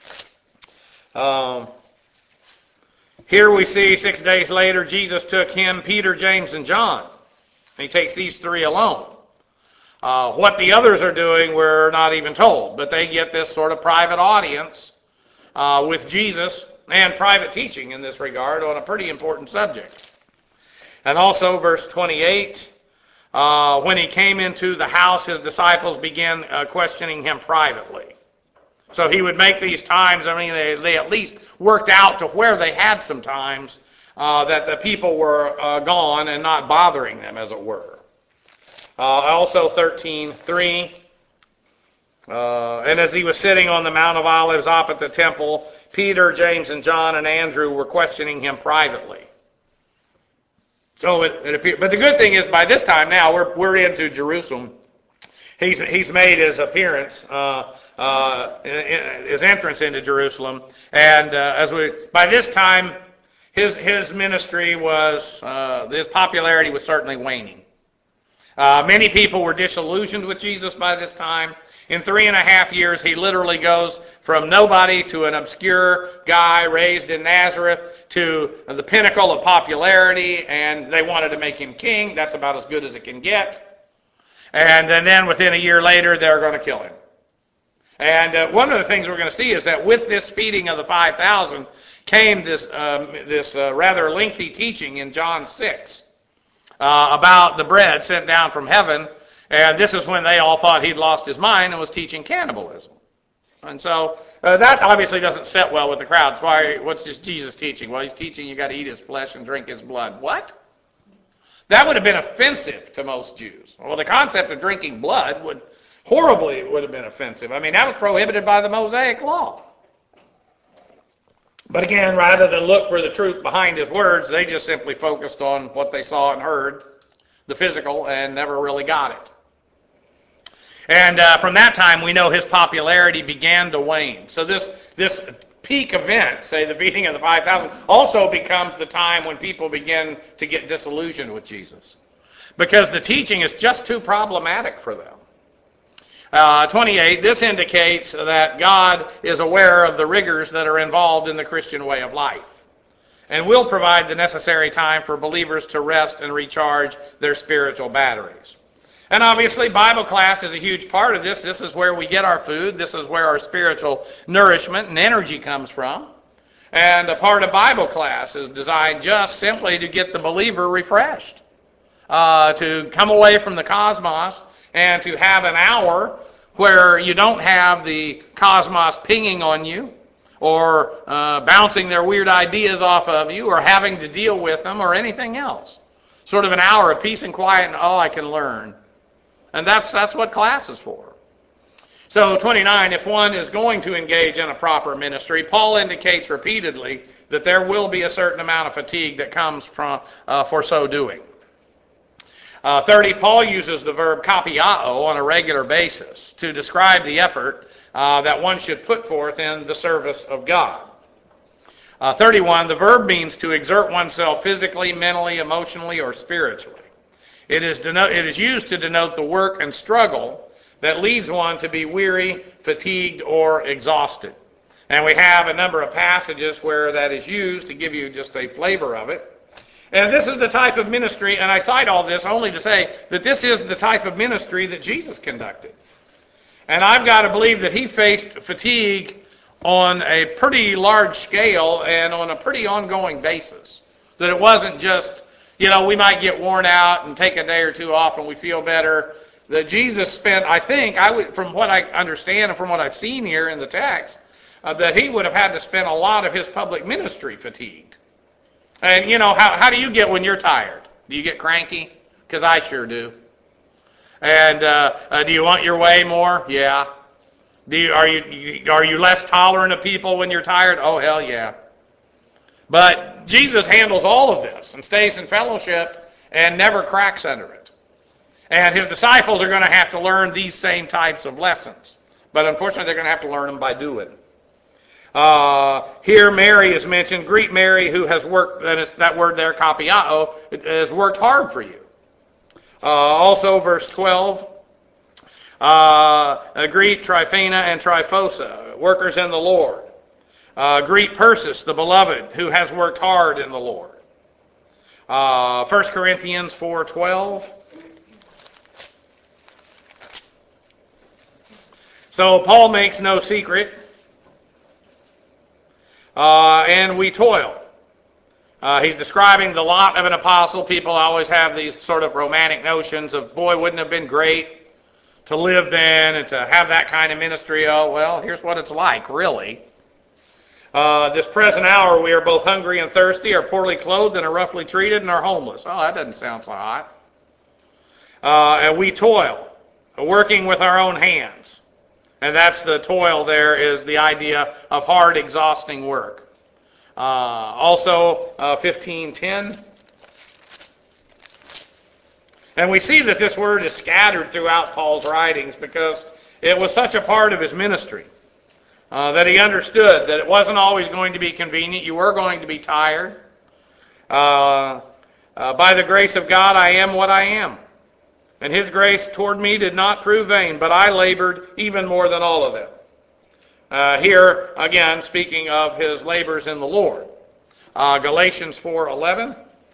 Um, here we see six days later, Jesus took him, Peter, James, and John. And he takes these three alone. Uh, what the others are doing, we're not even told. But they get this sort of private audience uh, with Jesus and private teaching in this regard on a pretty important subject. And also, verse twenty-eight, uh, when he came into the house, his disciples began uh, questioning him privately. So he would make these times, I mean, they, they at least worked out to where they had some times uh, that the people were uh, gone and not bothering them, as it were. Uh, also, thirteen three, uh, and as he was sitting on the Mount of Olives opposite the temple, Peter, James, and John, and Andrew were questioning him privately. So it, it appeared, but the good thing is, by this time now, we're we're into Jerusalem. He's he's made his appearance, uh, uh, his entrance into Jerusalem, and uh, as we by this time, his his ministry was uh, his popularity was certainly waning. Uh, many people were disillusioned with Jesus by this time. In three and a half years, he literally goes from nobody to an obscure guy raised in Nazareth to the pinnacle of popularity, and they wanted to make him king. That's about as good as it can get. And, and then within a year later, they're going to kill him. And uh, one of the things we're going to see is that with this feeding of the five thousand came this, um, this uh, rather lengthy teaching in John six. Uh, about the bread sent down from heaven, and this is when they all thought he'd lost his mind and was teaching cannibalism. And so uh, that obviously doesn't sit well with the crowds. Why? What's this Jesus teaching? Well, he's teaching you got to eat his flesh and drink his blood. What? That would have been offensive to most Jews. Well, the concept of drinking blood would horribly would have been offensive. I mean, that was prohibited by the Mosaic law. But again, rather than look for the truth behind his words, they just simply focused on what they saw and heard, the physical, and never really got it. And uh, from that time, we know his popularity began to wane. So this, this peak event, say the feeding of the five thousand, also becomes the time when people begin to get disillusioned with Jesus, because the teaching is just too problematic for them. Uh, twenty-eight, this indicates that God is aware of the rigors that are involved in the Christian way of life and will provide the necessary time for believers to rest and recharge their spiritual batteries. And obviously, Bible class is a huge part of this. This is where we get our food. This is where our spiritual nourishment and energy comes from. And a part of Bible class is designed just simply to get the believer refreshed, uh, to come away from the cosmos and to have an hour where you don't have the cosmos pinging on you or uh, bouncing their weird ideas off of you or having to deal with them or anything else. Sort of an hour of peace and quiet and, oh, I can learn. And that's that's what class is for. So twenty-nine, if one is going to engage in a proper ministry, Paul indicates repeatedly that there will be a certain amount of fatigue that comes from uh, for so doing. Uh, thirty, Paul uses the verb kapiao on a regular basis to describe the effort uh, that one should put forth in the service of God. Uh, thirty-one, the verb means to exert oneself physically, mentally, emotionally, or spiritually. It is, denote, it is used to denote the work and struggle that leads one to be weary, fatigued, or exhausted. And we have a number of passages where that is used to give you just a flavor of it. And this is the type of ministry, and I cite all this only to say that this is the type of ministry that Jesus conducted. And I've got to believe that he faced fatigue on a pretty large scale and on a pretty ongoing basis. That it wasn't just, you know, we might get worn out and take a day or two off and we feel better. That Jesus spent, I think, I would, from what I understand and from what I've seen here in the text, uh, that he would have had to spend a lot of his public ministry fatigued. And, you know, how, how do you get when you're tired? Do you get cranky? Because I sure do. And uh, uh, do you want your way more? Yeah. Do you, are you are you less tolerant of people when you're tired? Oh, hell yeah. But Jesus handles all of this and stays in fellowship and never cracks under it. And his disciples are going to have to learn these same types of lessons. But unfortunately, they're going to have to learn them by doing. Uh, here, Mary is mentioned. Greet Mary, who has worked, and it's that word there, kapiao, has worked hard for you. Uh, also, verse twelve, uh, greet Tryphena and Tryphosa, workers in the Lord. Uh, greet Persis, the beloved, who has worked hard in the Lord. Uh, First Corinthians four twelve. So Paul makes no secret, uh, and we toil. Uh, he's describing the lot of an apostle. People always have these sort of romantic notions of, boy, wouldn't it have been great to live then and to have that kind of ministry. Oh, well, here's what it's like, really. Uh, this present hour, we are both hungry and thirsty, are poorly clothed, and are roughly treated, and are homeless. Oh, that doesn't sound so hot. Uh, and we toil, working with our own hands. And that's the toil there, is the idea of hard, exhausting work. Uh, also, uh, fifteen ten. And we see that this word is scattered throughout Paul's writings because it was such a part of his ministry uh, that he understood that it wasn't always going to be convenient. You were going to be tired. Uh, uh, by the grace of God, I am what I am. And his grace toward me did not prove vain, but I labored even more than all of them. Uh, here, again, speaking of his labors in the Lord. Uh, Galatians four eleven.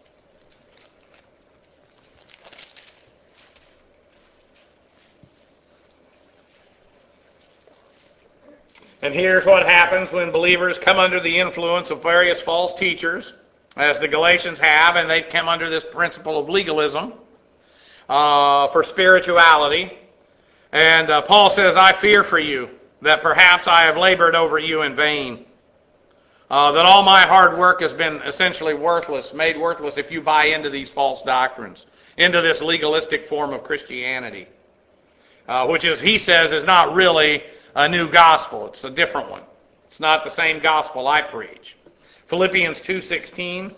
And here's what happens when believers come under the influence of various false teachers, as the Galatians have, and they come under this principle of legalism. Uh, for spirituality. And uh, Paul says, I fear for you that perhaps I have labored over you in vain. Uh, that all my hard work has been essentially worthless, made worthless if you buy into these false doctrines, into this legalistic form of Christianity, uh, which is, he says, is not really a new gospel. It's a different one. It's not the same gospel I preach. Philippians two sixteen.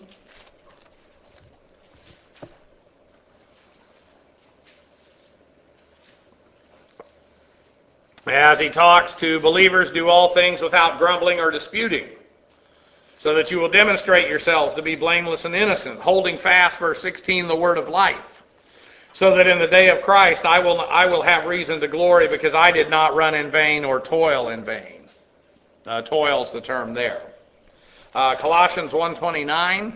As he talks to believers, do all things without grumbling or disputing, so that you will demonstrate yourselves to be blameless and innocent, holding fast, verse sixteen, the word of life, so that in the day of Christ I will I will have reason to glory, because I did not run in vain or toil in vain. Uh, toil's the term there. Uh, Colossians one twenty-nine.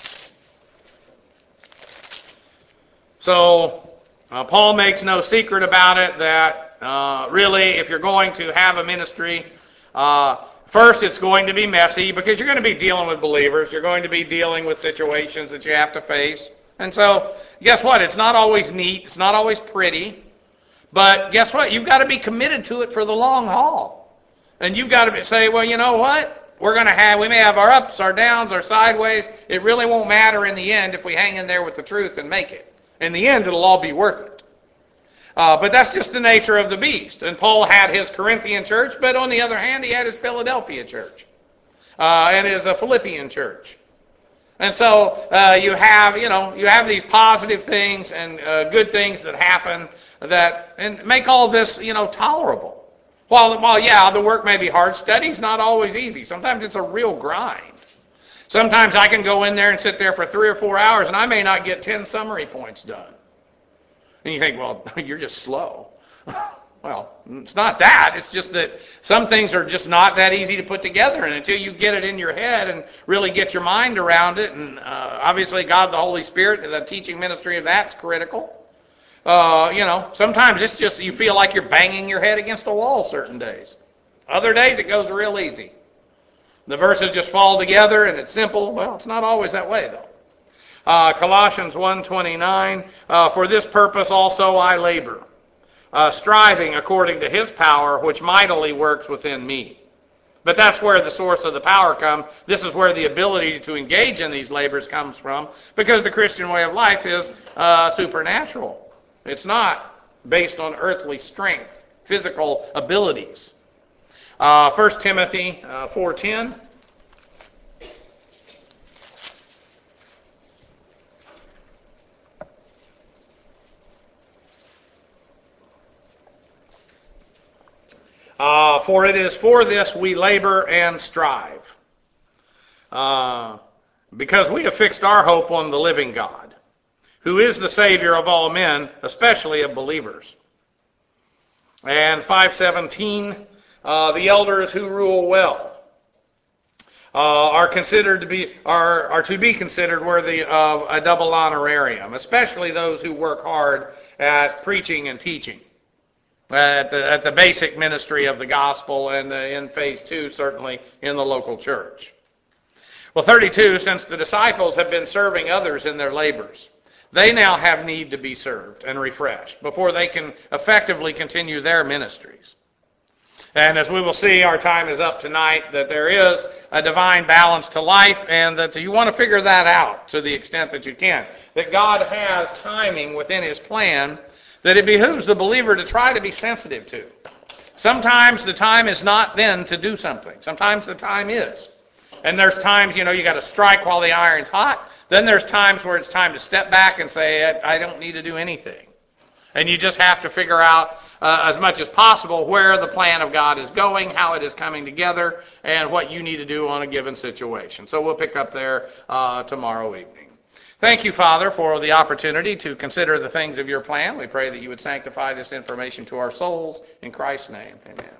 So uh, Paul makes no secret about it that Uh, really, if you're going to have a ministry, uh, first it's going to be messy because you're going to be dealing with believers. You're going to be dealing with situations that you have to face. And so, guess what? It's not always neat. It's not always pretty. But guess what? You've got to be committed to it for the long haul. And you've got to say, well, you know what? We're going to have, we may have our ups, our downs, our sideways. It really won't matter in the end if we hang in there with the truth and make it. In the end, it'll all be worth it. Uh, but that's just the nature of the beast. And Paul had his Corinthian church, but on the other hand, he had his Philadelphia church uh, and his uh, Philippian church. And so uh, you have, you know, you have these positive things and uh, good things that happen that and make all this, you know, tolerable. While, while yeah, the work may be hard, study's not always easy. Sometimes it's a real grind. Sometimes I can go in there and sit there for three or four hours, and I may not get ten summary points done. And you think, well, you're just slow. Well, it's not that. It's just that some things are just not that easy to put together. And until you get it in your head and really get your mind around it, and uh, obviously God, the Holy Spirit, the teaching ministry of that's critical. Uh, you know, sometimes it's just you feel like you're banging your head against a wall certain days. Other days it goes real easy. The verses just fall together and it's simple. Well, it's not always that way, though. Uh, Colossians one twenty-nine, uh, for this purpose also I labor, uh, striving according to his power, which mightily works within me. But that's where the source of the power comes. This is where the ability to engage in these labors comes from, because the Christian way of life is uh, supernatural. It's not based on earthly strength, physical abilities. Uh, First Timothy uh, four ten. Uh, for it is for this we labor and strive, uh, because we have fixed our hope on the living God, who is the Savior of all men, especially of believers. And five seventeen, uh, the elders who rule well uh, are considered to be are are to be considered worthy of a double honorarium, especially those who work hard at preaching and teaching. At the, at the basic ministry of the gospel, and uh, in phase two, certainly in the local church. Well, thirty-two, since the disciples have been serving others in their labors, they now have need to be served and refreshed before they can effectively continue their ministries. And as we will see, our time is up tonight, that there is a divine balance to life, and that you want to figure that out to the extent that you can. That God has timing within His plan that it behooves the believer to try to be sensitive to. Sometimes the time is not then to do something. Sometimes the time is. And there's times, you know, you got to strike while the iron's hot. Then there's times where it's time to step back and say, I don't need to do anything. And you just have to figure out uh, as much as possible where the plan of God is going, how it is coming together, and what you need to do on a given situation. So we'll pick up there uh, tomorrow evening. Thank you, Father, for the opportunity to consider the things of your plan. We pray that you would sanctify this information to our souls. In Christ's name, amen.